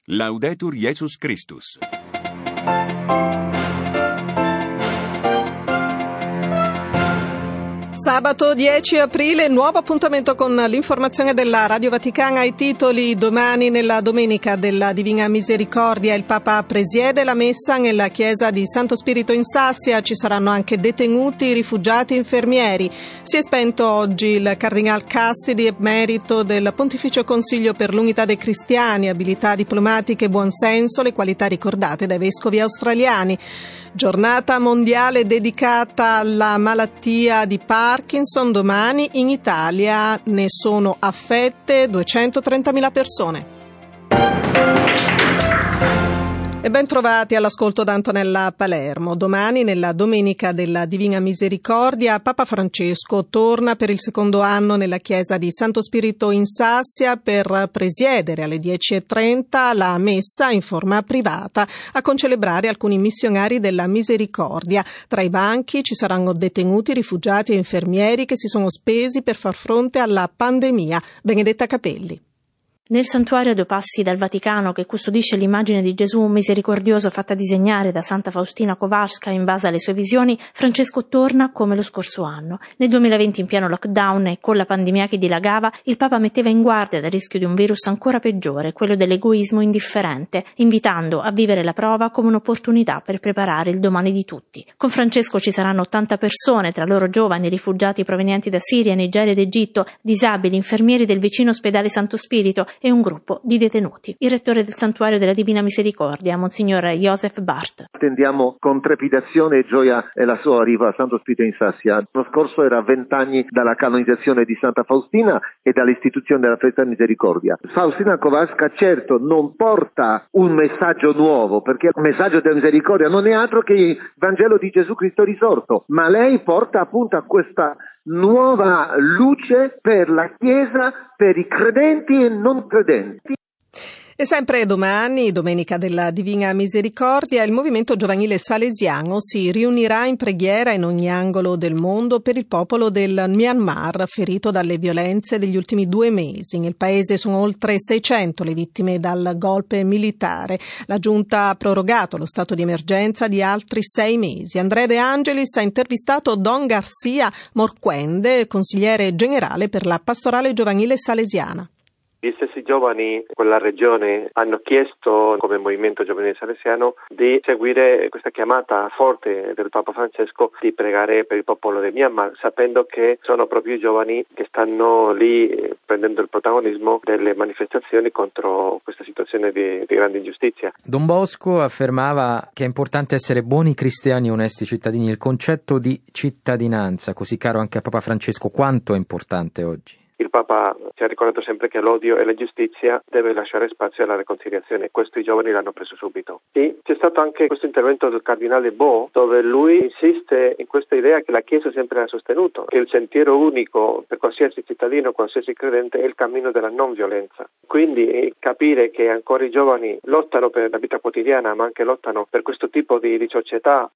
Laudetur Jesus Christus. Sabato 10 aprile, nuovo appuntamento con l'informazione della Radio Vaticana. Ai titoli: domani, nella Domenica della Divina Misericordia, il Papa presiede la messa nella chiesa di Santo Spirito in Sassia. Ci saranno anche detenuti, rifugiati e infermieri. Si è spento oggi il Cardinal Cassidy, emerito del Pontificio Consiglio per l'Unità dei Cristiani, abilità diplomatiche e buonsenso, le qualità ricordate dai vescovi australiani. Giornata mondiale dedicata alla malattia di Parkinson. Domani in Italia ne sono affette 230.000 persone. E ben trovati all'ascolto da Antonella Palermo. Domani, nella Domenica della Divina Misericordia, Papa Francesco torna per il secondo anno nella chiesa di Santo Spirito in Sassia per presiedere alle 10:30 la messa in forma privata a concelebrare alcuni missionari della Misericordia. Tra i banchi ci saranno detenuti, rifugiati e infermieri che si sono spesi per far fronte alla pandemia. Benedetta Capelli. Nel santuario a 2 passi dal Vaticano, che custodisce l'immagine di Gesù misericordioso fatta disegnare da Santa Faustina Kowalska in base alle sue visioni, Francesco torna come lo scorso anno. Nel 2020, in pieno lockdown e con la pandemia che dilagava, il Papa metteva in guardia dal rischio di un virus ancora peggiore, quello dell'egoismo indifferente, invitando a vivere la prova come un'opportunità per preparare il domani di tutti. Con Francesco ci saranno 80 persone, tra loro giovani, rifugiati provenienti da Siria, Nigeria ed Egitto, disabili, infermieri del vicino ospedale Santo Spirito e un gruppo di detenuti. Il rettore del Santuario della Divina Misericordia, Monsignor Joseph Bart. Attendiamo con trepidazione e gioia la sua arrivo a Santo Spirito in Sassia. L'anno scorso era 20 anni dalla canonizzazione di Santa Faustina e dall'istituzione della Festa Misericordia. Faustina Kowalska certo non porta un messaggio nuovo, perché il messaggio della misericordia non è altro che il Vangelo di Gesù Cristo risorto, ma lei porta appunto a questa nuova luce per la Chiesa, per i credenti e non credenti. E sempre domani, Domenica della Divina Misericordia, il movimento giovanile salesiano si riunirà in preghiera in ogni angolo del mondo per il popolo del Myanmar ferito dalle violenze degli ultimi 2 mesi. Nel paese sono oltre 600 le vittime dal golpe militare. La giunta ha prorogato lo stato di emergenza di altri 6 mesi. Andrea De Angelis ha intervistato Don Garcia Morquende, consigliere generale per la pastorale giovanile salesiana. Gli stessi giovani in quella regione hanno chiesto, come movimento giovanile salesiano, di seguire questa chiamata forte del Papa Francesco di pregare per il popolo del Myanmar, sapendo che sono proprio i giovani che stanno lì prendendo il protagonismo delle manifestazioni contro questa situazione di grande ingiustizia. Don Bosco affermava che è importante essere buoni cristiani e onesti cittadini. Il concetto di cittadinanza, così caro anche a Papa Francesco, quanto è importante oggi? Il Papa ci ha ricordato sempre che l'odio e la giustizia deve lasciare spazio alla riconciliazione. Questo i giovani l'hanno preso subito. E c'è stato anche questo intervento del cardinale Bo, dove lui insiste in questa idea che la Chiesa sempre ha sostenuto, che il sentiero unico per qualsiasi cittadino, qualsiasi credente, è il cammino della non violenza. Quindi capire che ancora i giovani lottano per la vita quotidiana, ma anche lottano per questo tipo di società.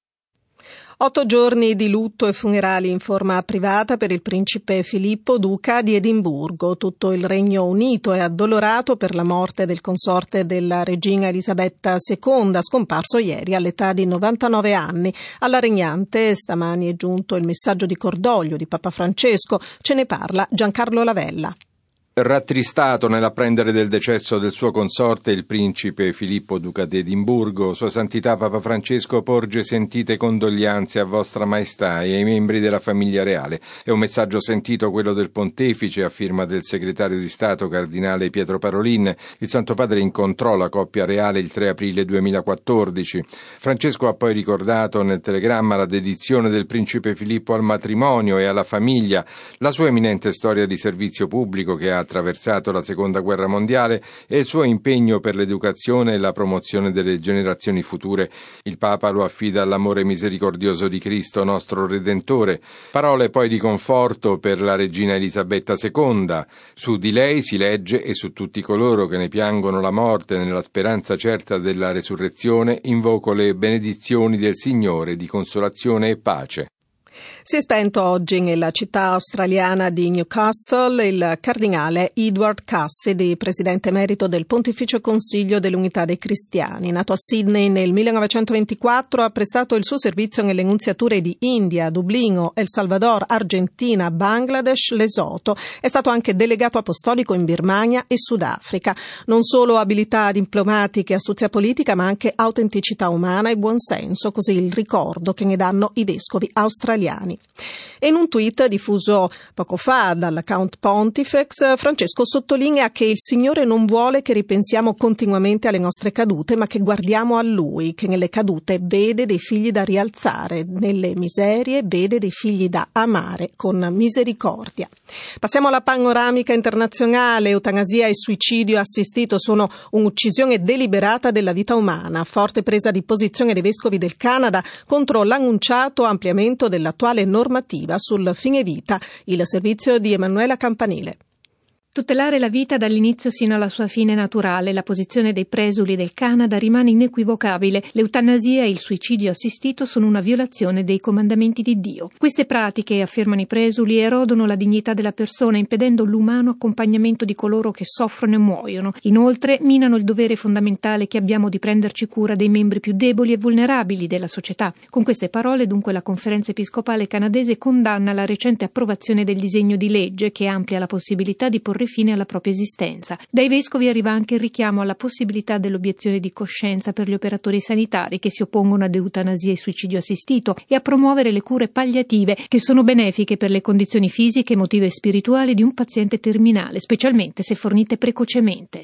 8 giorni di lutto e funerali in forma privata per il principe Filippo, duca di Edimburgo. Tutto il Regno Unito è addolorato per la morte del consorte della regina Elisabetta II, scomparso ieri all'età di 99 anni. Alla regnante stamani è giunto il messaggio di cordoglio di Papa Francesco. Ce ne parla Giancarlo Lavella. Rattristato nell'apprendere del decesso del suo consorte, il principe Filippo, duca di Edimburgo, Sua Santità Papa Francesco porge sentite condoglianze a Vostra Maestà e ai membri della famiglia reale. È un messaggio sentito quello del pontefice, a firma del segretario di Stato cardinale Pietro Parolin. Il Santo Padre incontrò la coppia reale il 3 aprile 2014. Francesco ha poi ricordato nel telegramma la dedizione del principe Filippo al matrimonio e alla famiglia, la sua eminente storia di servizio pubblico che ha attraversato la Seconda Guerra Mondiale e il suo impegno per l'educazione e la promozione delle generazioni future. Il Papa lo affida all'amore misericordioso di Cristo, nostro Redentore. Parole poi di conforto per la regina Elisabetta II. Su di lei si legge: e su tutti coloro che ne piangono la morte nella speranza certa della resurrezione, invoco le benedizioni del Signore di consolazione e pace. Si è spento oggi nella città australiana di Newcastle il cardinale Edward Cassidy, presidente emerito del Pontificio Consiglio dell'Unità dei Cristiani. Nato a Sydney nel 1924, ha prestato il suo servizio nelle nunziature di India, Dublino, El Salvador, Argentina, Bangladesh, Lesotho. È stato anche delegato apostolico in Birmania e Sudafrica. Non solo abilità diplomatiche e astuzia politica, ma anche autenticità umana e buonsenso, così il ricordo che ne danno i vescovi australiani. E in un tweet diffuso poco fa dall'account Pontifex, Francesco sottolinea che il Signore non vuole che ripensiamo continuamente alle nostre cadute, ma che guardiamo a Lui, che nelle cadute vede dei figli da rialzare, nelle miserie vede dei figli da amare con misericordia. Passiamo alla panoramica internazionale. Eutanasia e suicidio assistito sono un'uccisione deliberata della vita umana, forte presa di posizione dei vescovi del Canada contro l'annunciato ampliamento dell'attuale normativa sul fine vita. Il servizio di Emanuela Campanile. Tutelare la vita dall'inizio sino alla sua fine naturale. La posizione dei presuli del Canada rimane inequivocabile. L'eutanasia e il suicidio assistito sono una violazione dei comandamenti di Dio. Queste pratiche, affermano i presuli, erodono la dignità della persona, impedendo l'umano accompagnamento di coloro che soffrono e muoiono. Inoltre, minano il dovere fondamentale che abbiamo di prenderci cura dei membri più deboli e vulnerabili della società. Con queste parole, dunque, la Conferenza Episcopale canadese condanna la recente approvazione del disegno di legge che amplia la possibilità di porre fine alla propria esistenza. Dai vescovi arriva anche il richiamo alla possibilità dell'obiezione di coscienza per gli operatori sanitari che si oppongono ad eutanasia e suicidio assistito e a promuovere le cure palliative che sono benefiche per le condizioni fisiche, emotive e spirituali di un paziente terminale, specialmente se fornite precocemente.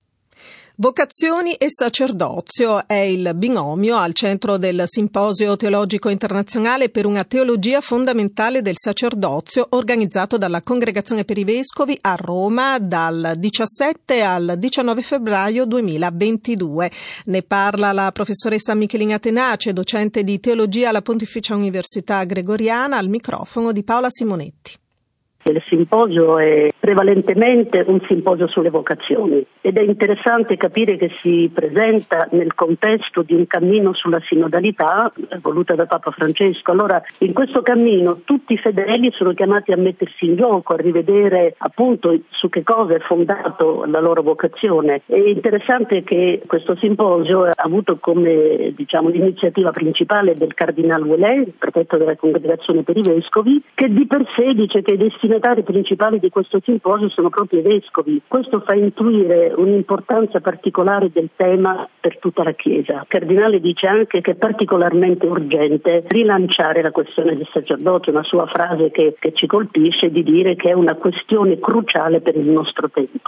Vocazioni e sacerdozio è il binomio al centro del Simposio Teologico Internazionale per una teologia fondamentale del sacerdozio, organizzato dalla Congregazione per i Vescovi a Roma dal 17 al 19 febbraio 2022. Ne parla la professoressa Michelina Tenace, docente di teologia alla Pontificia Università Gregoriana, al microfono di Paola Simonetti. Il simposio è prevalentemente un simposio sulle vocazioni ed è interessante capire che si presenta nel contesto di un cammino sulla sinodalità voluta da Papa Francesco. Allora, in questo cammino tutti i fedeli sono chiamati a mettersi in gioco, a rivedere appunto su che cosa è fondato la loro vocazione. È interessante che questo simposio ha avuto come l'iniziativa principale del Cardinale Ouellet, prefetto della Congregazione per i Vescovi, che di per sé dice che i destinatari principali di questo simposio sono proprio i vescovi. Questo fa intuire un'importanza particolare del tema per tutta la Chiesa. Il Cardinale dice anche che è particolarmente urgente rilanciare la questione del sacerdote, una sua frase che ci colpisce, di dire che è una questione cruciale per il nostro tempo.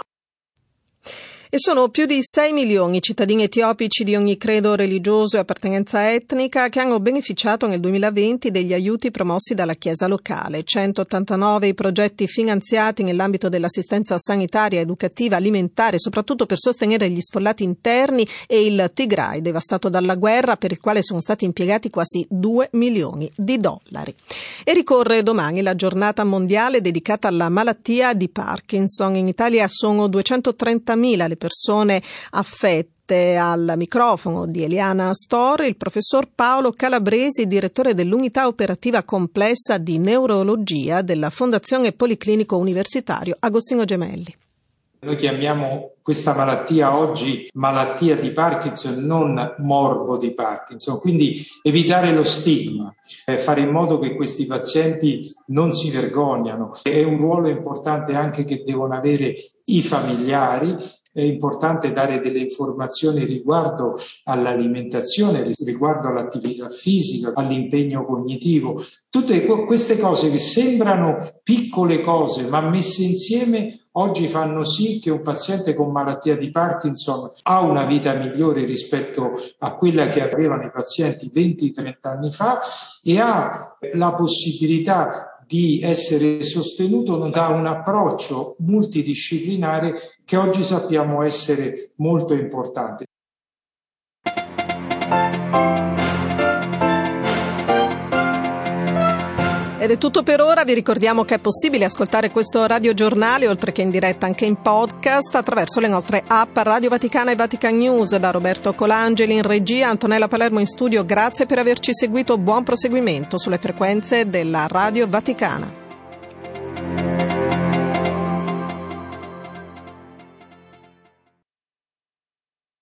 E sono più di 6 milioni i cittadini etiopici di ogni credo religioso e appartenenza etnica che hanno beneficiato nel 2020 degli aiuti promossi dalla Chiesa locale. 189 i progetti finanziati nell'ambito dell'assistenza sanitaria, educativa, alimentare, soprattutto per sostenere gli sfollati interni e il Tigray, devastato dalla guerra, per il quale sono stati impiegati quasi $2 milioni. E ricorre domani la giornata mondiale dedicata alla malattia di Parkinson. In Italia sono 230.000 le persone affette. Al microfono di Eliana Astor il professor Paolo Calabresi, direttore dell'unità operativa complessa di neurologia della Fondazione Policlinico Universitario Agostino Gemelli. Noi chiamiamo questa malattia oggi malattia di Parkinson, non morbo di Parkinson, quindi evitare lo stigma, fare in modo che questi pazienti non si vergognano. È un ruolo importante anche che devono avere i familiari. È importante dare delle informazioni riguardo all'alimentazione, riguardo all'attività fisica, all'impegno cognitivo. Tutte queste cose che sembrano piccole cose, ma messe insieme oggi fanno sì che un paziente con malattia di Parkinson ha una vita migliore rispetto a quella che avevano i pazienti 20-30 anni fa e ha la possibilità di essere sostenuto da un approccio multidisciplinare che oggi sappiamo essere molto importante. Ed è tutto per ora, vi ricordiamo che è possibile ascoltare questo radiogiornale, oltre che in diretta anche in podcast, attraverso le nostre app Radio Vaticana e Vatican News. Da Roberto Colangeli in regia, Antonella Palermo in studio, grazie per averci seguito, buon proseguimento sulle frequenze della Radio Vaticana.